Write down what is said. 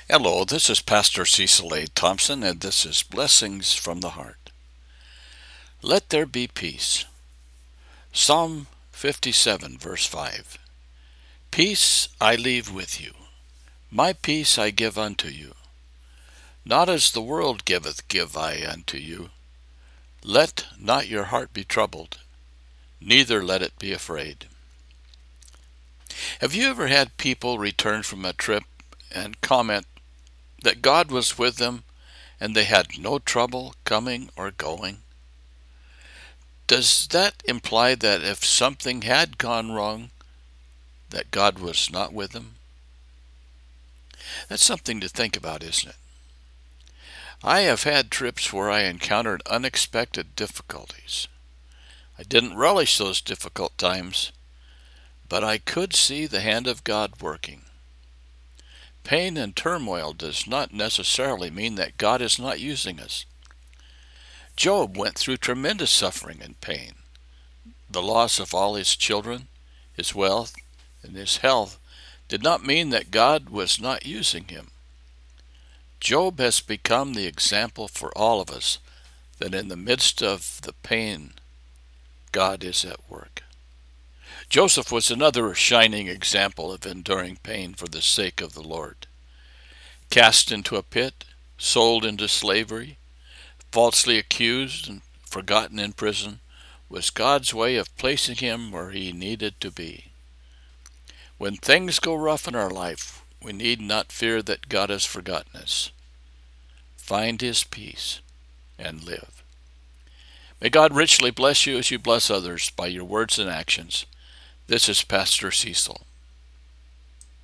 Hello, this is Pastor Cecil A. Thompson, and this is Blessings from the Heart. Let there be peace. Psalm 57, verse 5. Peace I leave with you. My peace I give unto you. Not as the world giveth, give I unto you. Let not your heart be troubled, neither let it be afraid. Have you ever had people return from a trip and comment that God was with them and they had no trouble coming or going? Does that imply that if something had gone wrong, that God was not with them? That's something to think about, isn't it? I have had trips where I encountered unexpected difficulties. I didn't relish those difficult times, but I could see the hand of God working. Pain and turmoil does not necessarily mean that God is not using us. Job went through tremendous suffering and pain. The loss of all his children, his wealth, and his health did not mean that God was not using him. Job has become the example for all of us that in the midst of the pain, God is at work. Joseph was another shining example of enduring pain for the sake of the Lord. Cast into a pit, sold into slavery, falsely accused and forgotten in prison, was God's way of placing him where he needed to be. When things go rough in our life, we need not fear that God has forgotten us. Find his peace and live. May God richly bless you as you bless others by your words and actions. This is Pastor Cecil.